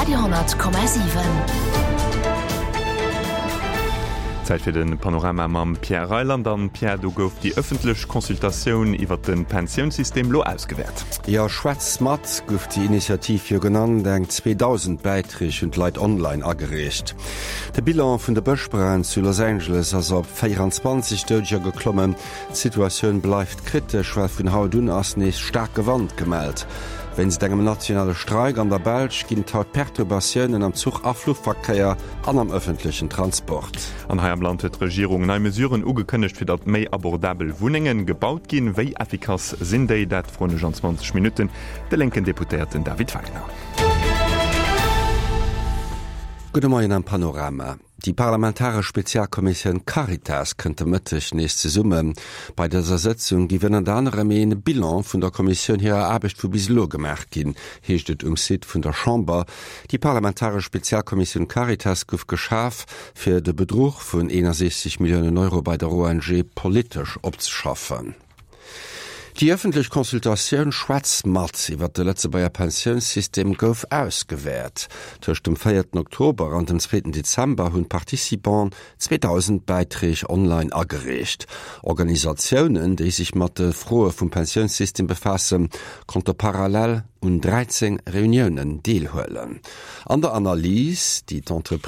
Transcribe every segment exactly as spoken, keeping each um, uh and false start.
zweihundert,sieben. Zeit für den Panorama mam Pierre Reiland an Pierre du gouf die öffentlich Konsultation iwwer den Pensionssystem lo ausgewährt. Ja Schwez mat gouf die Initiativ hier genannt eng zweitausend Beitrich und Leiit online agerecht. Der Bilan vun der Bëchbrand zu Los Angeles as op vierundzwanzig Deutscher geklommen. Situationun bleifft kritisch, weil vun Haun ass nees stark gewandt gemeldt. Wenn sie engem nationale Streik an der Belsch ginint haut Perturbationen am Zug Aflugverkeier an am öffentlichen Transport. An Hai am Land huet Regierung nei Mesuren ugekënnecht fir dat méi abordabel Wuningen gebaut gin, wéi effikaz sinn déi dat vun zwanzig Minuten de lenken Deputierten David Wagner. Gute Morgen am Panorama. Die parlamentarische Spezialkommission Caritas könnte mittig nächste Summe. Bei dieser Sitzung gewinnen der andere ein Bilan von der Kommission hier Arbeit für bislo gemacht gehen, hecht es um Sit von der Chamber. Die parlamentarische Spezialkommission Caritas guf geschafft, für den Betrug von einundsechzig Millionen Euro bei der O N G politisch abzuschaffen. Die öffentliche Konsultation Schwarzmatz iwwer de letzte Bayer Pensionssystem gouf ausgewährt. Zwischen dem vierten Oktober und dem zweiten Dezember hunn Partizipant zweitausend Beiträge online agerecht. Organisationen, die sich mat de Frohe vum Pensionssystem befassen, konnte parallel und dreizehn Reunionen deelhuelen. An der Analyse, die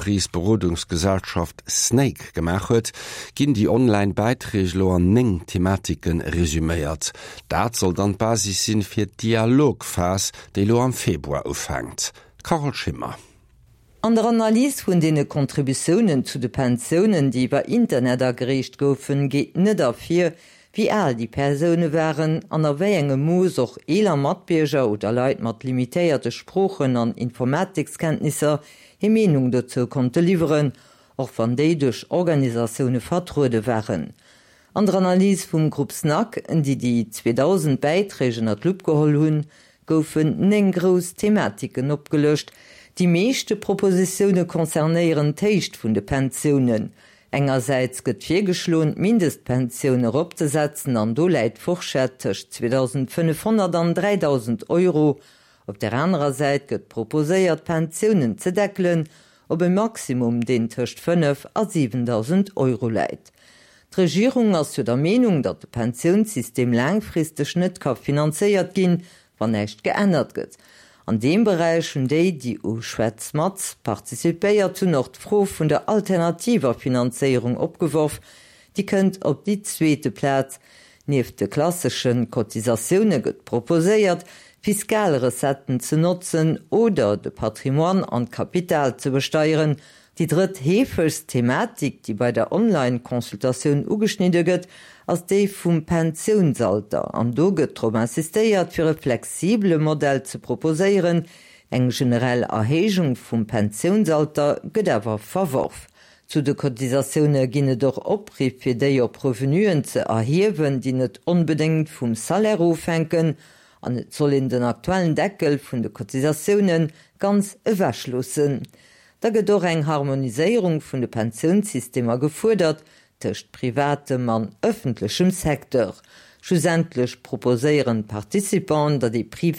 d'Entreprise-Berodungsgesellschaft Snake gemacht huet, ginn die Online-Beiträge lo an neng Thematiken resümiert. Dat soll dann Basis sinn fir Dialogphase, déi lo am Februar aufhängt. Carol Schimmer. An der Analyse vun dene Kontributionen zu de Pensionen, die über Internet agerecht goufen, geht net dafür, wie all die Personen wären, an der wéi Moos och eler Matbierger oder Leiit mat limitéierte Sprochen an Informatikskenntnisse he Menung dazu konnte lieferen, auch van déi durch Organisationen vertruude wären. An der Analyse vum Grupp Snack, die die zweitausend Beiträge at Lupp geholl hunn, goufen neng gros Thematiken opgelöscht, die meeschte Propositionen konzernéieren Teicht vun de Pensionen. Engerseits gëtt virgeschlohnt Mindestpensionen opzusetzen an do läit fortschättecht zweitausendfünfhundert an dreitausend Euro. Op der anderen Seite gëtt proposéiert Pensionen ze deckelen, op ein Maximum den tëcht fünf a siebentausend Euro läit. Die Regierung ass zu der Meinung, dat de Pensionssystem langfristig net ka finanziert ginn, wann nächt geändert gëtt. An dem Bereich hun déi, die u Schwetzmatz partizipéiert zu noch froh vun der alternativer Finanzierung opgeworfen, die kënnt op die zweete Platz neef de klassischen Kotisationen gëtt proposéiert, fiskale Resetten zu nutzen oder de Patrimoine an Kapital zu besteuern. Die dritt hefels Thematik, die bei der Online-Konsultation ugeschnitte gëtt, als déi vum Pensionsalter am do gëtt trom insistéiert fir e flexible Modell zu proposéieren, eng generell Erhegung vum Pensionsalter gëtt awer verworf. Zu de Kotisationune ginne doch oprief fir déi op Revenuen ze erhiewen, die net unbedingt vum Salär ofhänken, an et soll in den aktuellen Deckel vun de Kotisaunen ganz ewäschlossen. Da gët doch eng Harmoniséierung vun de Pensionssystemer gefordert, tëcht privatem an öffentlichem Sektor. Schlussendlich proposéieren Partizipant, dat die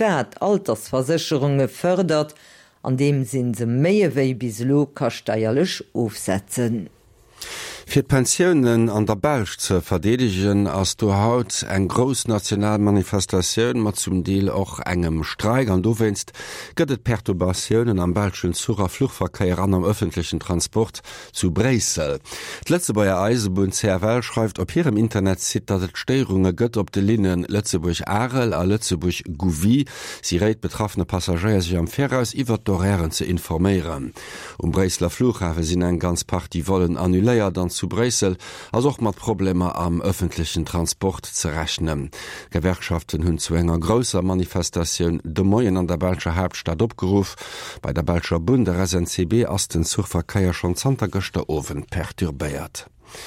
Privataltersversicherungen fördert, an dem sinn se méie wéi bislo kasteierlech aufsetzen. Für die Pensionen an der Belsch zu verdedigen, als du haut eng groß Nationalmanifestation mat zum Deal auch engem Streik an du wennst, gëtt Perturbationen am belschen Zurer Flugverkehr an am öffentlichen Transport zu Bresel. Die Letzteburger Eisenbahn C R W schreibt op ihrem Internet sieht, dat et Steirungen gëtt op de Linien Lützeburg-Arel a Lützeburg-Gouvy. Sie rät betroffene Passagiere sich am Voraus iwwer d'Horären zu informieren. Um Bresler Flughafen sind ein ganz paar, die wollen annuléiert dann zu Bresel, als auch mat Probleme am öffentlichen Transport zu rechnen. Gewerkschaften hunn zu enger grosser Manifestation de Moien an der Belscher Hauptstadt opgeruf. Bei der Belscher Bund der S N C B ass den Zugverkeier schon Santa Göster Owen perturbéiert.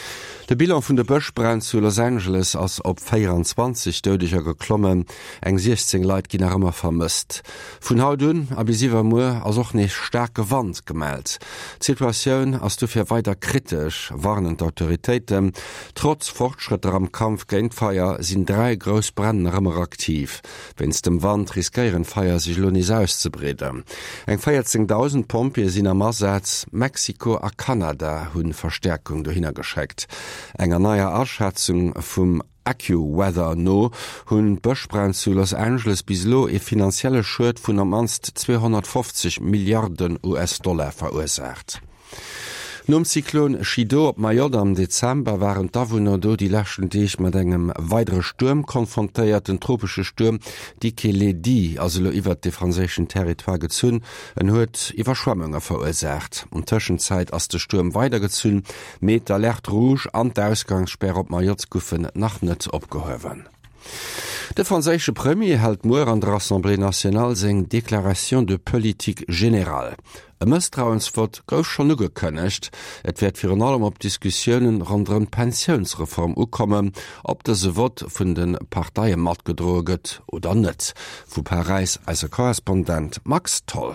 De Bilan vun de Bëchbrand zu Los Angeles ass op vierundzwanzig deudecher geklommen, eng sechzehn Leiit ginn ëmmer vermisst. Vun hautun a bis iwwer Muer ass och nicht stark gewandt gemeldt. Situationun ass du fir weiter kritisch, warnen d'Autoritéiten. Trotz Fortschritter am Kampf géint Feier sinn drei Grosbrennen ëmmer aktiv. Wenns dem Wand riskieren Feier sich lo nis auszubreden. Eng feiertzingtausend Pompier sinn am Ersatz, Mexiko a Kanada hunn Verstärkung do hinnergeschreckt. Enger neuer Erschätzung vum AccuWeather no hunn Bëchbrand zu Los Angeles bis lo e finanzielle Schuld vun am anst zweihundertfünfzig Milliarden US-Dollar verursacht. Nom Cyklon Chido op Majorda am Dezember waren dawunner do die lächen Deich mat engem weidere Sturm konfrontéiert den tropische Sturm die Keledi also lo iwwer de franzéschen Territoire gezünn en huet iwwer Schwammenger verursacht. Um Tëschenzeit ass de Sturm weitergezünn, met d'Alert Rouge an d'Ausgangssperr op Majorzkuffen nach net opgehowen. De franzésche Premier hält Moer an der Assemblée nationale seg Deklaration de Politik general. E Mëstrauensvot gouf schon ugekënnecht, et werd fir an allem op Diskussionioen rondren Pensionsreform ukommen, ob de se Wot vun den Parteiien mat gedroget oder net. Vu Paris als Korrespondent Max Toll.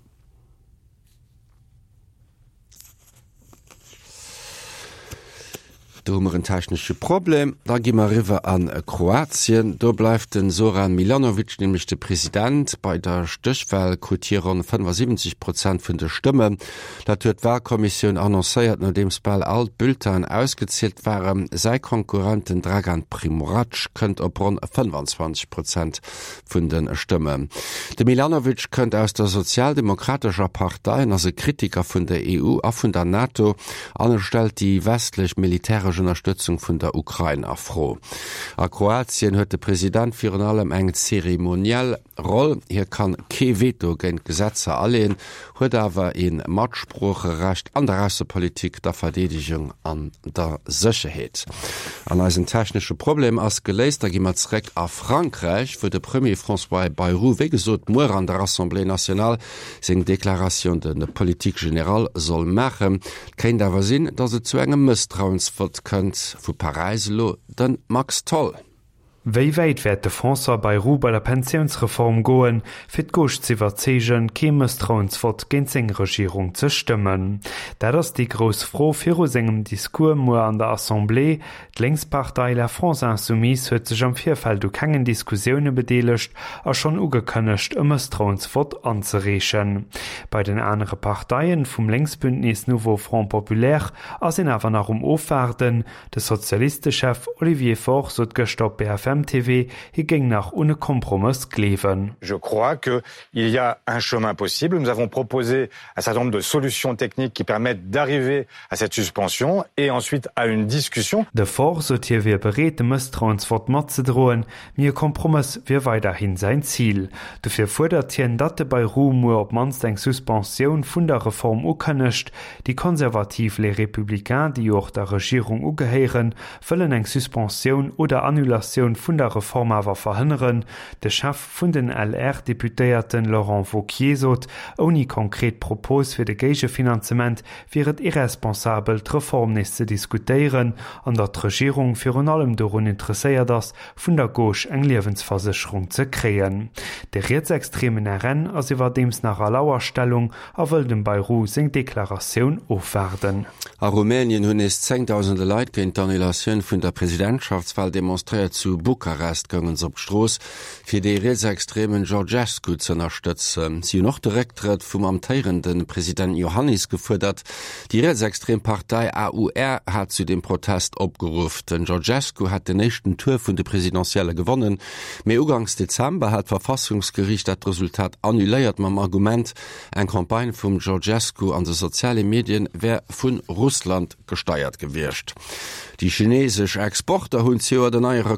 Dummer ein technische Problem, da gimmer riwer an Kroatien, do bleifft den Zoran Milanovic nämlich de Präsident bei der Stichwahl Quotierung fünfundsiebzig Prozent vun der Stimme. Dat huet Wahlkommission annoncéiert, nodems ball alt Bulletin ausgezielt waren, sei Konkurrenten Dragan Primorac könnt op rund fünfundzwanzig Prozent vun den Stimmen. De Milanovic könnt aus der sozialdemokratischer Partei as Kritiker vun der E U a vun der NATO anstellt die westlich militärische Unterstützung vun der Ukraine afro. A Kroatien huet de Präsident fir an allem eng zeremoniell Roll, hier kann ke Veto géint Gesetze alleen, huet awer en Matspruche recht an der Rassepolitik der Verdedigung an der Sicherheit. An als ein technische Problem ass geléist, da gimmer zreck a Frankreich, wo de Premier François Bayrou wegesot Moer an der Assemblée nationale seg Deklaration de Politik general soll machen, kein dawer sinn, dat se zu engem Misstrauensvot kënnt vu Parislo den Max Toll. Wéi wäit werd de François Bayrou bei der Pensionsreform goen, fir d'Goch ziwerzegen ke Misstrauensvot géint seg Regierung ze stimmen. Dat ass die gros Fro fir o engem Diskur mo an der Assemblée, d'Längspartei La France Insoumise huet sech am Vierfeld du kengen Diskussioune bedeelecht a schon ugekënnecht e Misstrauensvot anzereechen. Bei den andere Parteiien vum Längsbündnis Nouveau Front Populaire ass en awer nach um ofwerden, de Sozialistechef Olivier Faure sot gestop B F M T V, il ging nach ohne Kompromiss kleven. Je crois qu'il y a un chemin possible. Nous avons proposé un certain nombre de solutions techniques qui permettent d'arriver à cette suspension et ensuite à une discussion. De Force so hier wir berät, de Misstrauensvot mat zu drohen, mir Kompromiss wir weiterhin sein Ziel. Dafür fordert hier dat bei Ruhe ob manst eng Suspension vun der Reform ukönnecht, die konservativ les Republikaner, die auch der Regierung ugeheieren, füllen eng Suspension oder Annulation vun der Reform awer verhënneren, de Chef vun den L R-Deputéierten Laurent Wauquiez sot, oni konkret Propos fir de geige Finanzement wiret irresponsabel d'Reform nes ze diskutéieren, an dat d'Regierung fir an allem dorun interesséiert ass vun der Gauche eng Liewensversicherung ze kreien. De Rechtsextremen R N as iwwer dems nach a Lauerstellung awëll dem Bayrou seg Deklaratioun ofwerden. A Rumänien hunn es zehntausende Leiit géint d'Annulationun vun der Präsidentschaftswahl demonstriert zu Bukarest gëngens op Stroos fir déi rechtsextremen Georgescu ze unterstützen. Sie noch direktret vum amtéierenden Präsident Iohannis gefuerdert. Die Rechtsextrempartei A U R hat zu dem Protest opgerufen. Den Georgescu hat den nächsten Tour vun de Präsidentielle gewonnen. Mei ugangs Dezember hat Verfassungsgericht dat Resultat annuléiert mam Argument, eng Kampagne vum Georgescu an de soziale Medien wär vun Russland gesteiert gewircht. Die chinesische Exporter hunn ziwer den neue Rekord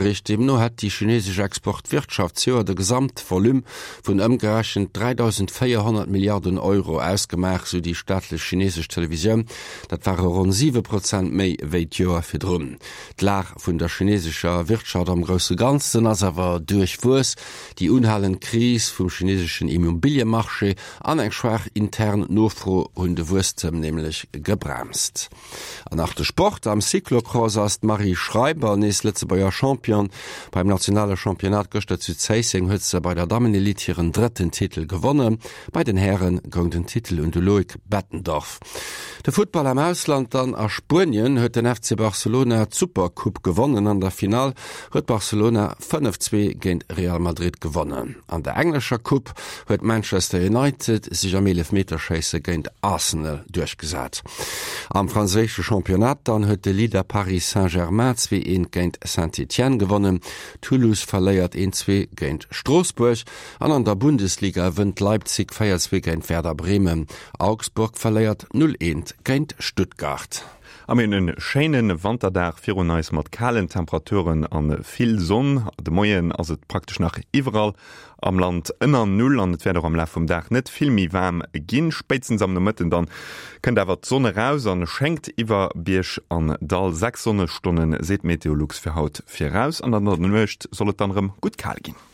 Bericht dem no hat die chinesische Exportwirtschaftsjahr der Gesamtvolum von ëmgerechnet dreitausendvierhundert Milliarden Euro ausgemacht, so die staatliche chinesische Television. Dat waren rund sieben Prozent méi wéi Joer fir drum. D'Lach vun der chinesischer Wirtschaft am grosse Ganzen as awer durchwurs die unhalen Kris vum chinesischen Immobilienmarché an eng schwach intern nofro hun de Wurstem nämlich gebremst. An nach de Sport am Cyclocross ist Marie Schreiber nees Letzebauer Champion beim nationale Championat Göster zu Zeissing huet ze bei der Damenelit ihren dritten Titel gewonnen, bei den Herren gong den Titel und de Loik Bettendorf. De Football am Ausland dann a Spurien huet den F C Barcelona Supercup gewonnen, an der Final huet Barcelona fünf zwei géint Real Madrid gewonnen. An der englischer Cup huet Manchester United sich am elf Meter Scheiße géint Arsenal durchgesat. Am französische Championat dann huet de Lieder Paris Saint-Germain zwei eins géint Saint-Étienne gewonnen, Toulouse verléiert eins zwei géint Straßburg, an an der Bundesliga wënnt Leipzig feiert zwei géint Werder Bremen, Augsburg verléiert null eins géint Stuttgart. Am en Scheinen Wanderdach Fiis mat kalen Temperaturen an vill Sonn, de Moien ass et praktisch nach iwwerall am Land ënner null an et wder am Laf vum Dach net filmmi wärm ginn spezens am de Mëtten dann kënnt awer d Sonne raus an schenkt iwwer Biersch an Dal sechs Sonnestunden seet Meteorlux fir Haut fir raus an an den Mëcht sollt anrem gut kal ginn.